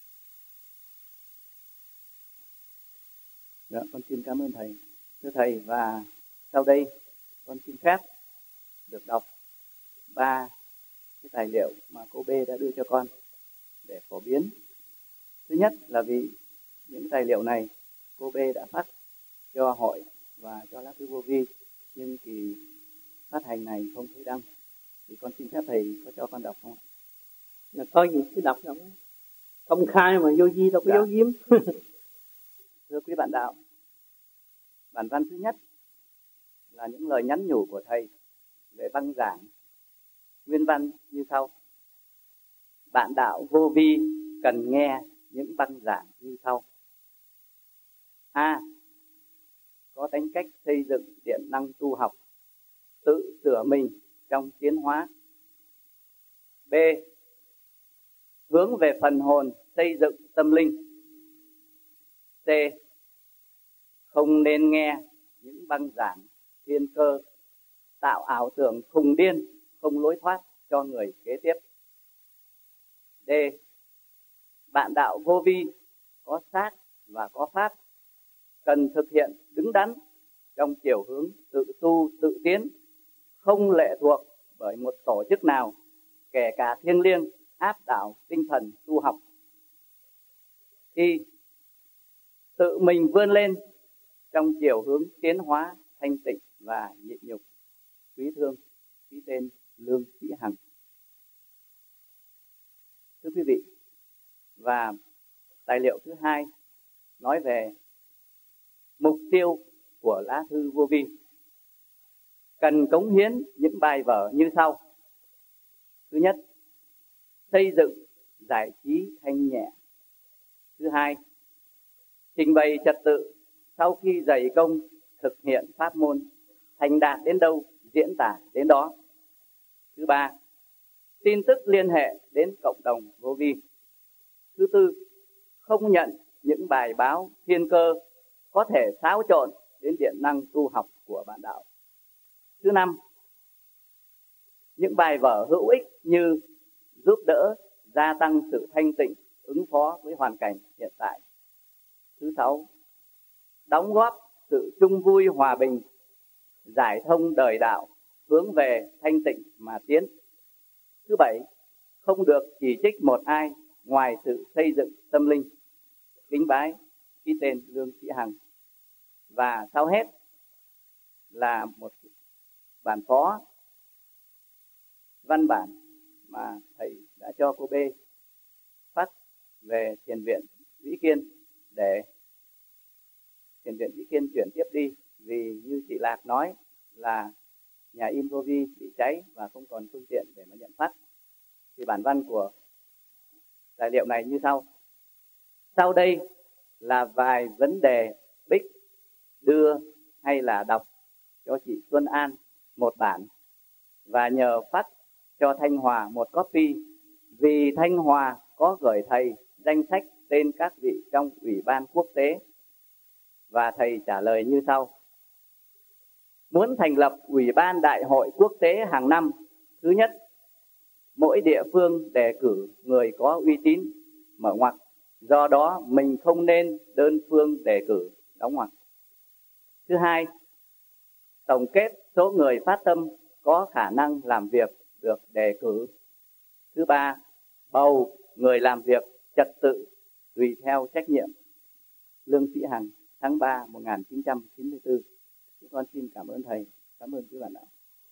Dạ, con xin cảm ơn Thầy. Thưa Thầy, và sau đây con xin phép được đọc ba cái tài liệu mà cô B đã đưa cho con để phổ biến. Thứ nhất là vì những tài liệu này cô B đã phát cho hội và cho lá thư vô vi, nhưng kỳ phát hành này không thấy đăng. Thì con xin phép Thầy có cho con đọc không ạ? Là có gì cứ đọc đâu. Công khai mà vô vi đâu có giấu giếm. Thưa quý bạn đạo, bản văn thứ nhất là những lời nhắn nhủ của Thầy về băng giảng. Nguyên văn như sau: bạn đạo vô vi cần nghe những băng giảng như sau. A. Có tính cách xây dựng điện năng tu học, tự sửa mình trong tiến hóa. B. Hướng về phần hồn, xây dựng tâm linh. C. Không nên nghe những băng giảng thiên cơ, tạo ảo tưởng khùng điên, không lối thoát cho người kế tiếp. D. Bạn đạo vô vi có xác và có pháp, cần thực hiện đứng đắn trong chiều hướng tự tu tự tiến, không lệ thuộc bởi một tổ chức nào, kể cả thiêng liêng áp đảo tinh thần tu học. Y. Tự mình vươn lên trong chiều hướng tiến hóa thanh tịnh và nhịn nhục. Quý thương, ký tên Lương Sĩ Hằng. Thưa quý vị, Và tài liệu thứ hai nói về mục tiêu của lá thư vô vi. Cần cống hiến những bài vở như sau. Thứ nhất, xây dựng giải trí thanh nhẹ. Thứ hai, trình bày trật tự sau khi dày công thực hiện pháp môn, thành đạt đến đâu diễn tả đến đó. Thứ ba, tin tức liên hệ đến cộng đồng vô vi. Thứ tư, không nhận những bài báo thiên cơ có thể xáo trộn đến điện năng tu học của bạn đạo. Thứ năm, những bài vở hữu ích như giúp đỡ gia tăng sự thanh tịnh, ứng phó với hoàn cảnh hiện tại. Thứ sáu, đóng góp sự chung vui hòa bình, giải thông đời đạo, hướng về thanh tịnh mà tiến. Thứ bảy, không được chỉ trích một ai ngoài sự xây dựng tâm linh. Kính bái ký tên Lương Sĩ Hằng. Và sau hết là một bản phó văn bản mà thầy đã cho cô B phát về Thiền viện Vĩ Kiên để Thiền viện Vĩ Kiên chuyển tiếp đi. Vì như chị Lạc nói là nhà in vô vi bị cháy và không còn phương tiện để mà nhận phát. Thì bản văn của tài liệu này như sau. Sau đây là vài vấn đề Bích đưa hay là đọc cho chị Xuân An một bản và nhờ phát cho Thanh Hòa một copy, vì Thanh Hòa có gửi thầy danh sách tên các vị trong Ủy ban quốc tế. Và thầy trả lời như sau. Muốn thành lập Ủy ban Đại hội quốc tế hàng năm, thứ nhất, mỗi địa phương đề cử người có uy tín, mở ngoặc. Do đó mình không nên đơn phương đề cử, đóng ngoặc. Thứ hai, tổng kết số người phát tâm có khả năng làm việc được đề cử. Thứ ba, bầu người làm việc trật tự tùy theo trách nhiệm. Lương Sĩ Hằng, tháng ba một nghìn chín trăm chín mươi tư. Chúng con xin cảm ơn thầy, cảm ơn quý bạn đạo.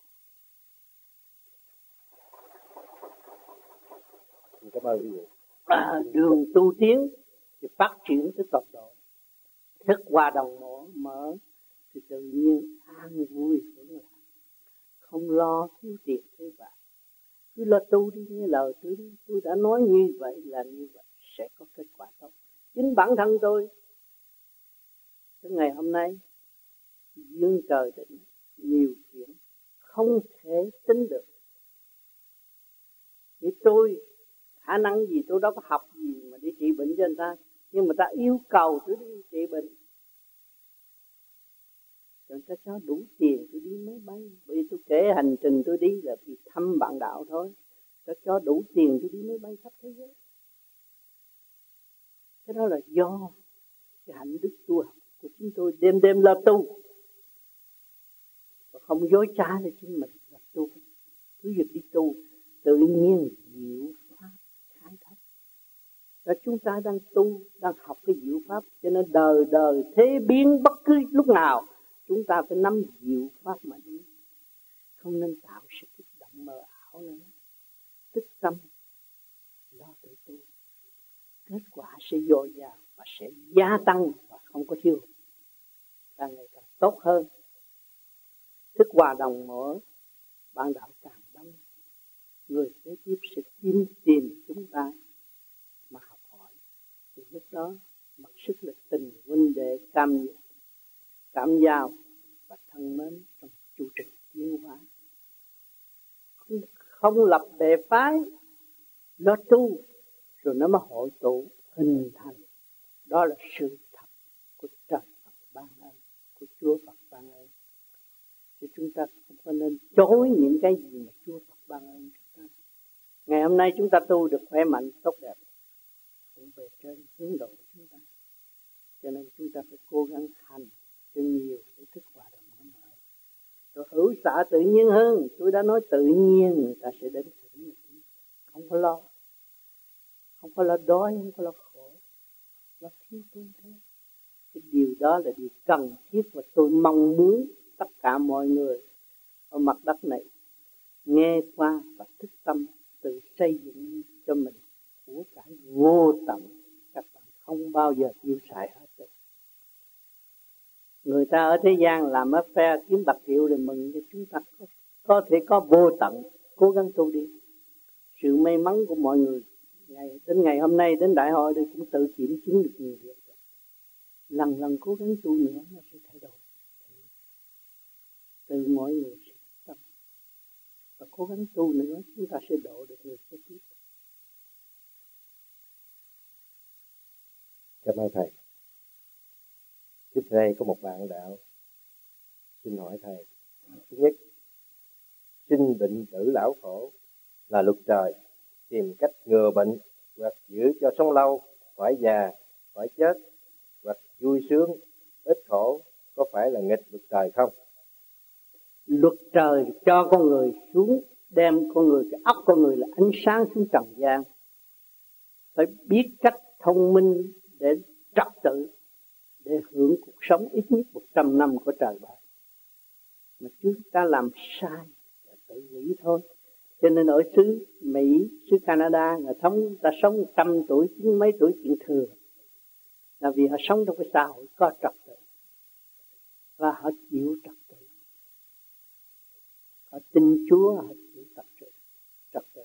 Cảm ơn quý vị. À, đường tu tiến thì phát triển tới tột độ, thức hòa đồng mở, mở thì tự nhiên an vui hưởng lạc, không lo thiếu tiền thiếu bạc, cứ lo tu đi, nghe lời tôi đi. Tôi đã nói như vậy là như vậy, sẽ có kết quả tốt. Chính bản thân tôi tới ngày hôm nay duyên trời định nhiều chuyện không thể tính được. Như tôi khả năng gì, tôi đâu có học gì mà đi trị bệnh cho người ta, nhưng mà ta yêu cầu tôi đi trị bệnh, người ta cho đủ tiền tôi đi máy bay. Bởi vì tôi kể hành trình tôi đi là vì thăm bạn đạo thôi, ta cho đủ tiền tôi đi máy bay khắp thế giới. Cái đó là do cái hạnh đức tu học của chúng tôi, đêm đêm lo tu và không dối trá với chính mình là tu. Cứ việc đi tu tự nhiên diệu pháp khai thác. Và chúng ta đang tu, đang học cái diệu pháp, cho nên đời đời thế biến, bất cứ lúc nào chúng ta phải nắm diệu pháp mà đi, không nên tạo sự kích động mờ ảo nữa. Tức tâm lo tự tu, kết quả sẽ dồi dào và sẽ gia tăng và không có thiếu, càng ngày càng tốt hơn. Thức hòa đồng mở, bạn đạo càng đông, người kế tiếp sẽ tìm tìm chúng ta mà học hỏi. Từ lúc đó mặc sức là tình huynh đệ cam cảm giao và thân mến trong chu trình tiến hóa. Không, không lập bè phái, lo tu rồi nó mới hội tụ hình thành. Đó là sự thật của trời Phật ban ơn, của Chúa Phật ban ơn. Thì chúng ta không có nên chối những cái gì mà Chúa Phật ban ơn chúng ta. Ngày hôm nay chúng ta tu được khỏe mạnh, tốt đẹp, cũng về trên hướng độ chúng ta. Cho nên chúng ta phải cố gắng hành cho nhiều để thức hòa đồng nó mở. Rồi hữu xạ tự nhiên hơn. Tôi đã nói tự nhiên người ta sẽ đến thỉnh mình. Không có lo. Không có lo đói, không có lo khổ. Lo thiếu tu thế. Cái điều đó là điều cần thiết và tôi mong muốn tất cả mọi người ở mặt đất này nghe qua và thức tâm tự xây dựng cho mình của cải vô tận xài hết rồi. Người ta ở thế gian làm ở phe kiếm bạc triệu để mừng cho chúng ta có, có thể có vô tận, cố gắng tu đi. Sự may mắn của mọi người ngày đến ngày hôm nay đến đại hội đây cũng tự kiểm chứng được nhiều việc rồi. Lần lần cố gắng tu nữa nó sẽ thay đổi. Từ mọi người sẽ tâm và cố gắng tu nữa chúng ta sẽ độ được người kế tiếp. Cảm ơn thầy. Tiếp đây có một bạn đạo xin hỏi thầy. Thứ nhất, sinh bệnh tử lão khổ là luật trời, tìm cách ngừa bệnh hoặc giữ cho sống lâu, phải già, phải chết, hoặc vui sướng, ít khổ, có phải là nghịch luật trời không? Luật trời cho con người xuống, đem con người, cái óc con người là ánh sáng xuống trần gian. Phải biết cách thông minh để trật tự, để hưởng cuộc sống ít nhất một trăm năm của trời ban. Mà chúng ta làm sai là tự nghĩ thôi. Cho nên ở xứ Mỹ, xứ Canada, người thống ta sống một trăm tuổi, chín mấy tuổi chuyện thừa. Là vì họ sống trong cái xã hội có trật tự. Và họ chịu trật tự. Họ tin Chúa, họ chịu trật tự. Trật tự.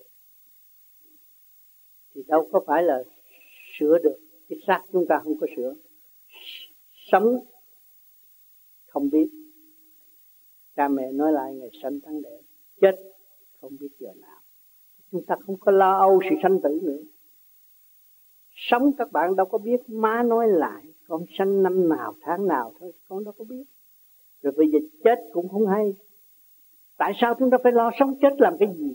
Thì đâu có phải là sửa được. Cái xác chúng ta không có sửa. Sống không biết. Cha mẹ nói lại ngày sanh tháng đẻ. Chết không biết giờ nào. Chúng ta không có lo âu sự sanh tử nữa. Sống các bạn đâu có biết, má nói lại con sanh năm nào tháng nào thôi, con đâu có biết. Rồi bây giờ chết cũng không hay. Tại sao chúng ta phải lo sống chết làm cái gì?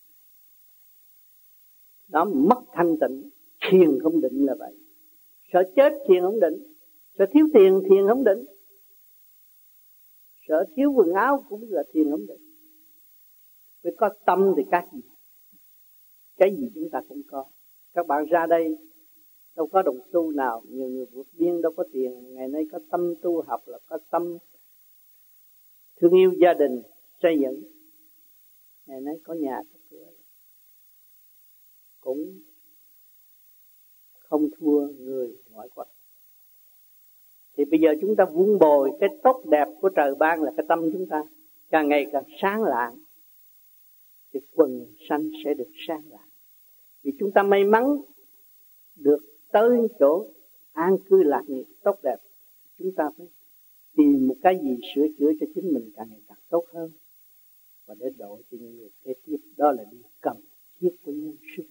Đó mất thanh tịnh, thiền không định là vậy. Sợ chết thiền không định, sợ thiếu tiền thiền không định, sợ thiếu quần áo cũng là thiền không định. Phải có tâm thì cái gì? Cái gì chúng ta cũng có. Các bạn ra đây đâu có đồng xu nào, nhiều người vượt biên đâu có tiền. Ngày nay có tâm tu học là có tâm thương yêu gia đình, xây dựng. Ngày nay có nhà có cửa, cũng không thua người ngoại quốc. Thì bây giờ chúng ta vun bồi cái tốt đẹp của trời ban là cái tâm chúng ta càng ngày càng sáng lạng, thì quần sanh sẽ được sáng lạng. Vì chúng ta may mắn được tới chỗ an cư lạc nghiệp tốt đẹp, chúng ta phải tìm một cái gì sửa chữa cho chính mình càng ngày càng tốt hơn và để độ cho những người kế tiếp. Đó là điều cần thiết của nhân sinh.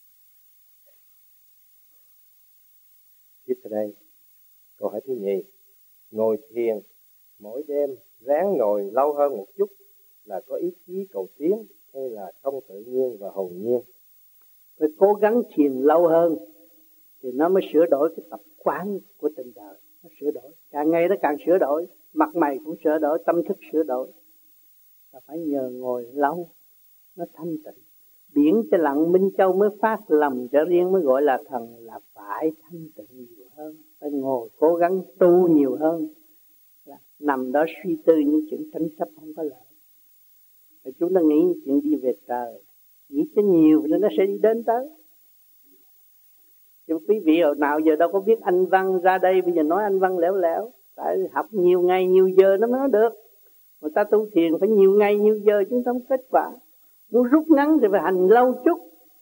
Tiếp theo đây, câu hỏi thứ nhì. Ngồi thiền mỗi đêm ráng ngồi lâu hơn một chút là có ý chí cầu tiến hay là không tự nhiên và hồn nhiên? Phải cố gắng thiền lâu hơn thì nó mới sửa đổi cái tập quán của tình đời. Nó sửa đổi, càng ngày nó càng sửa đổi, mặt mày cũng sửa đổi, tâm thức sửa đổi. Là phải nhờ ngồi lâu, nó thanh tịnh. Biển cho lặng Minh Châu mới phát lầm cho riêng mới gọi là thần, là phải thanh tịnh nhiều hơn. Phải ngồi cố gắng tu nhiều hơn. Là nằm đó suy tư những chuyện tranh chấp không có lợi. Rồi chúng ta nghĩ chuyện đi về trời, nghĩ cho nhiều nên nó sẽ đi đến tới. Nhưng quý vị hồi nào giờ đâu có biết Anh văn, ra đây bây giờ nói Anh văn lẻo lẻo. Tại học nhiều ngày nhiều giờ nó mới nói được. Người ta tu thiền phải nhiều ngày nhiều giờ chúng ta mới kết quả. Muốn rút ngắn thì phải hành lâu chút.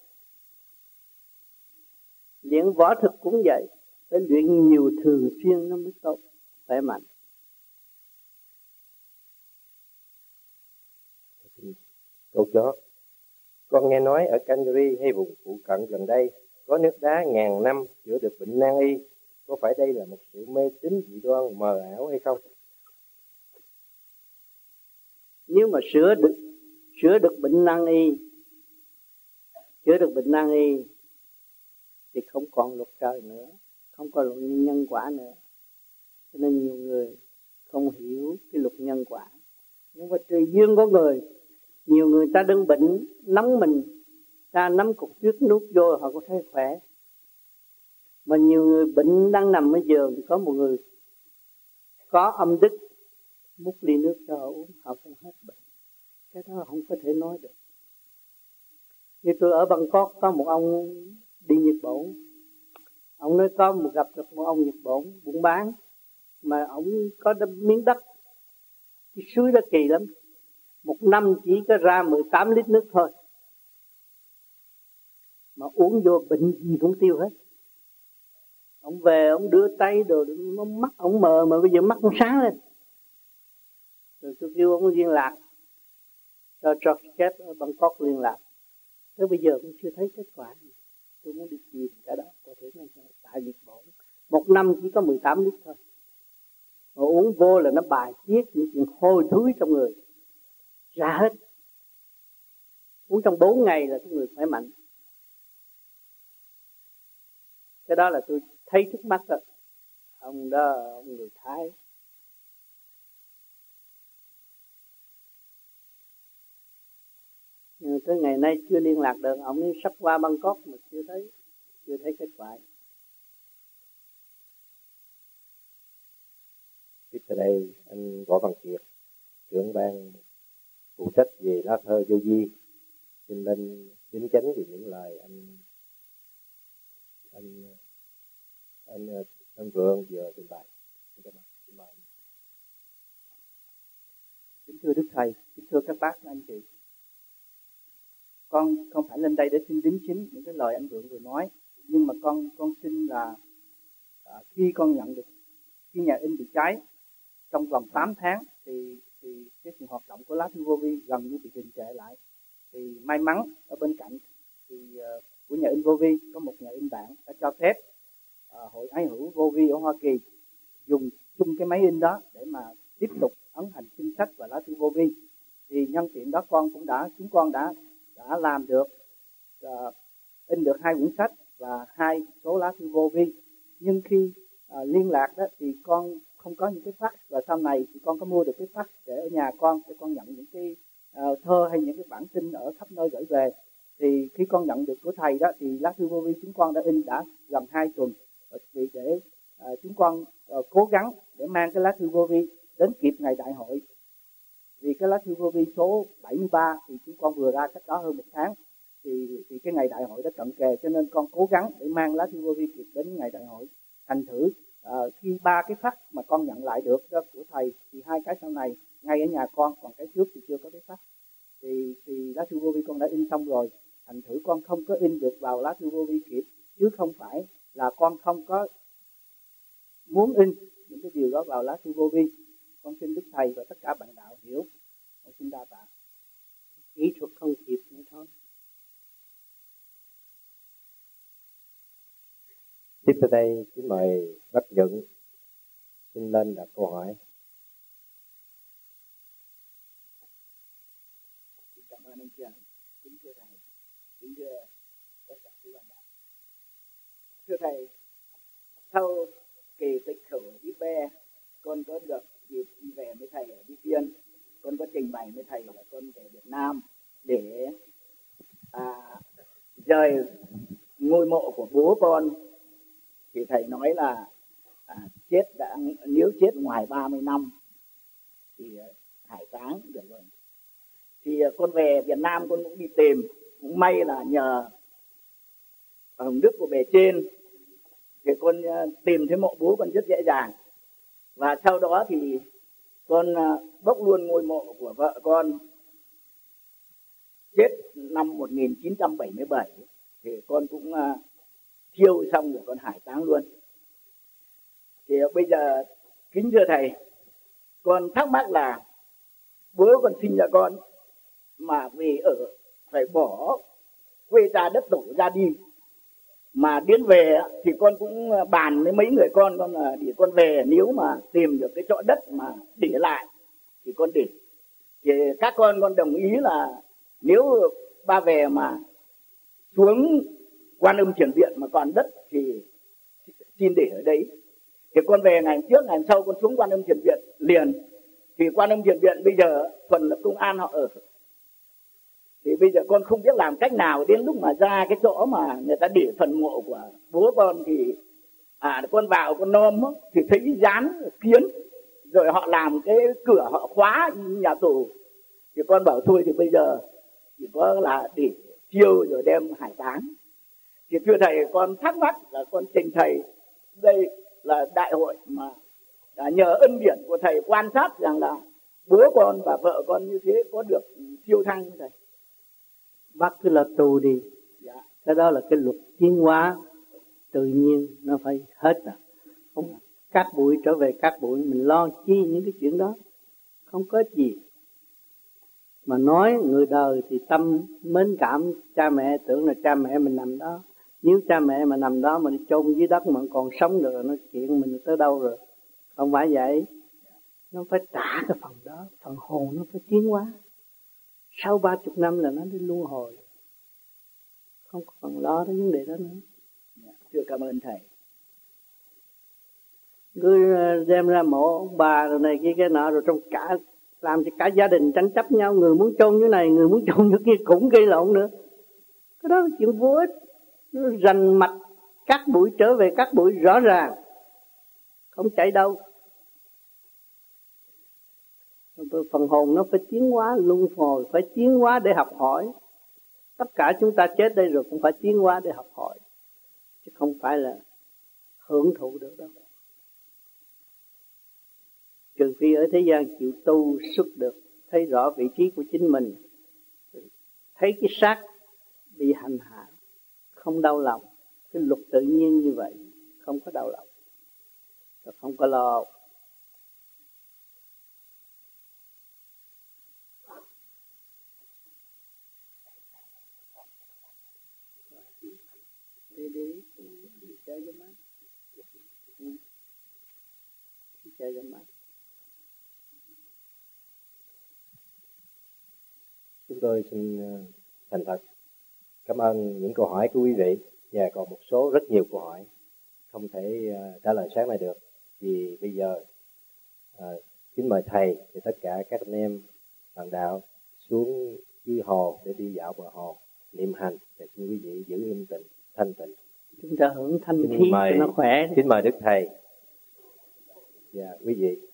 Luyện võ thực cũng vậy, phải luyện nhiều thường xuyên nó mới tốt, khỏe mạnh. Câu chót. Con nghe nói ở Calgary hay vùng phụ cận gần đây có nước đá ngàn năm chữa được bệnh nan y. Có phải đây là một sự mê tín dị đoan mờ ảo hay không? Nếu mà sửa được sửa được bệnh nan y, chữa được bệnh nan y thì không còn luật trời nữa, không còn luật nhân quả nữa. Cho nên nhiều người không hiểu cái luật nhân quả. Nhưng mà tùy duyên của người, nhiều người ta đang bệnh nóng mình, ta nắm cục tuyết nuốt vô họ có thấy khỏe. Mà nhiều người bệnh đang nằm ở giường, có một người có âm đức múc ly nước cho họ uống, họ không hết bệnh. Cái đó không có thể nói được. Như tôi ở Bangkok có một ông đi Nhật Bản, Ông nói có một gặp được một ông Nhật Bản buôn bán, mà ông có đâm miếng đất, cái suối đó kỳ lắm, một năm chỉ có ra mười tám lít nước thôi, mà uống vô bệnh gì cũng tiêu hết. Ông về ông đưa tay đồ, mắt ông mờ mà bây giờ mắt ông sáng lên. Rồi tôi kêu ông liên lạc cho George Kett ở Bangkok liên lạc. Tới bây giờ cũng chưa thấy kết quả. Tôi muốn đi tìm cái đó, có thể là tại Nhật Bản một năm chỉ có mười tám lít thôi, mà uống vô là nó bài tiết những chuyện hôi thối trong người ra hết. Uống trong bốn ngày là cái người khỏe mạnh. Cái đó là tôi thấy trước mắt rồi. Ông đó, ông người Thái. Nhưng tới ngày nay chưa liên lạc được. Ông ấy sắp qua Bangkok mà chưa thấy, chưa thấy kết quả. Tiếp từ đây anh Võ Văn Kiệt, trưởng ban phụ trách về lá thơ vô vi, xin lên đính chánh vì những lời anh anh anh anh Vượng vừa trình bày. Kính thưa Đức Thầy, kính thưa các bác, anh chị, con không phải lên đây để xin đính chính những cái lời anh Vượng vừa nói, nhưng mà con con xin là à, khi con nhận được khi nhà in bị cháy trong vòng tám tháng thì thì cái sự hoạt động của lá thư vô vi gần như bị đình trệ lại. Thì may mắn ở bên cạnh thì uh, của nhà in vô vi có một nhà in bạn đã cho phép uh, hội ái hữu vô vi ở Hoa Kỳ dùng chung cái máy in đó để mà tiếp tục ấn hành kinh sách và lá thư vô vi. Thì nhân tiện đó con cũng đã chúng con đã đã làm được uh, in được hai quyển sách và hai số lá thư vô vi. Nhưng khi uh, liên lạc đó thì con không có những cái fax, và sau này thì con có mua được cái fax để ở nhà con để con nhận những cái uh, thơ hay những cái bản tin ở khắp nơi gửi về. Thì khi con nhận được của thầy đó thì lá thư vô vi chúng con đã in đã gần hai tuần, vì để uh, chúng con uh, cố gắng để mang cái lá thư vô vi đến kịp ngày đại hội. Vì cái lá thư vô vi số bảy mươi ba thì chúng con vừa ra cách đó hơn một tháng, thì thì cái ngày đại hội đã cận kề, cho nên con cố gắng để mang lá thư vô vi kịp đến ngày đại hội. Thành thử uh, khi ba cái fax mà con nhận lại được đó của thầy thì hai cái sau này ngay ở nhà con, còn cái trước thì chưa có cái fax. Thì thì lá thư vô vi con đã in xong rồi. Thành thử con không có in được vào lá thư vô vi kịp, chứ không phải là con không có muốn in những cái điều đó vào lá thư vô vi. Con xin Đức Thầy và tất cả bạn đạo hiểu. Con xin đa tạ. Kỹ thuật không kịp nữa thôi. Tiếp tới đây xin mời bác Nhuận xin lên đặt câu hỏi. Cảm ơn anh Trần. Kính thưa thầy, kính thưa tất cả các bạn đạo. Thưa thầy, sau kỳ tịch khẩu ở Bí Be, con có được dịp đi về với thầy ở Bí Tiên. Con có trình bày với thầy là con về Việt Nam để à, rời ngôi mộ của bố con. Thì thầy nói là à, chết đã nếu chết ngoài ba mươi năm thì hải táng được rồi. Thì con về Việt Nam con cũng đi tìm, cũng may là nhờ hồng đức của bề trên thì con tìm thấy mộ bố con rất dễ dàng. Và sau đó thì con bốc luôn ngôi mộ của vợ con chết năm một nghìn chín trăm bảy mươi bảy, thì con cũng thiêu xong rồi con hải táng luôn. Thì bây giờ kính thưa thầy, con thắc mắc là bố con sinh ra con mà vì ở phải bỏ quê ra đất tổ ra đi, mà đến về thì con cũng bàn với mấy người con con là để con về nếu mà tìm được cái chỗ đất mà để lại thì con để. Thì các con con đồng ý là nếu ba về mà xuống Quan Âm Thiền Viện mà còn đất thì xin để ở đấy. Thì con về ngày trước ngày sau con xuống Quan Âm Thiền Viện liền. Thì Quan Âm Thiền Viện bây giờ phần là công an họ ở. Thì bây giờ con không biết làm cách nào, đến lúc mà ra cái chỗ mà người ta để phần mộ của bố con thì à con vào con nom thì thấy dán kiến, rồi họ làm cái cửa họ khóa nhà tù. Thì con bảo thôi thì bây giờ chỉ có là để chiêu rồi đem hải táng. Thì thưa thầy, con thắc mắc là con trình thầy, đây là đại hội mà đã nhờ ân điển của thầy quan sát rằng là bố con và vợ con như thế có được siêu thăng thầy. Bác cứ là tù đi. Dạ. Cái đó là cái luật tiến hóa tự nhiên, nó phải hết rồi. Không, các bụi trở về các bụi, mình lo chi những cái chuyện đó, không có gì. Mà nói người đời thì tâm mến cảm cha mẹ, tưởng là cha mẹ mình nằm đó. Nếu cha mẹ mà nằm đó mà đi chôn dưới đất mà còn sống được, nó chuyện mình tới đâu rồi. Không phải vậy. Nó phải trả cái phần đó, phần hồn nó phải tiến hóa. Sau ba chục năm là nó đi luân hồi. Không còn lo tới vấn đề đó nữa. Thưa cảm ơn thầy. Cứ đem ra mộ ông bà rồi này kia cái nọ, rồi trong cả làm cho cả gia đình tranh chấp nhau, người muốn chôn như này, người muốn chôn như kia, cũng gây lộn nữa. Cái đó là chuyện vô ích. Nó rành mạch các bụi trở về các bụi rõ ràng, không chạy đâu. Phần hồn nó phải tiến hóa luân hồi, phải tiến hóa để học hỏi. Tất cả chúng ta chết đây rồi cũng phải tiến hóa để học hỏi, chứ không phải là hưởng thụ được đâu. Trừ phi ở thế gian chịu tu xuất được, thấy rõ vị trí của chính mình, thấy cái xác bị hành hạ, không đau lòng. Cái luật tự nhiên như vậy, không có đau lòng, rồi không có lo. Đi đi, đi chơi cho má. Đi chơi cho má. Chúng tôi xin thành thật cảm ơn những câu hỏi của quý vị, và còn một số rất nhiều câu hỏi không thể trả lời sáng nay được. Vì bây giờ à, kính mời thầy và tất cả các anh em bạn đạo xuống dưới hồ để đi dạo bờ hồ niệm hành, và xin quý vị giữ linh tịnh thanh tịnh. Chúng ta hưởng thanh kính khí mời, cho nó khỏe. Kính mời Đức Thầy và quý vị.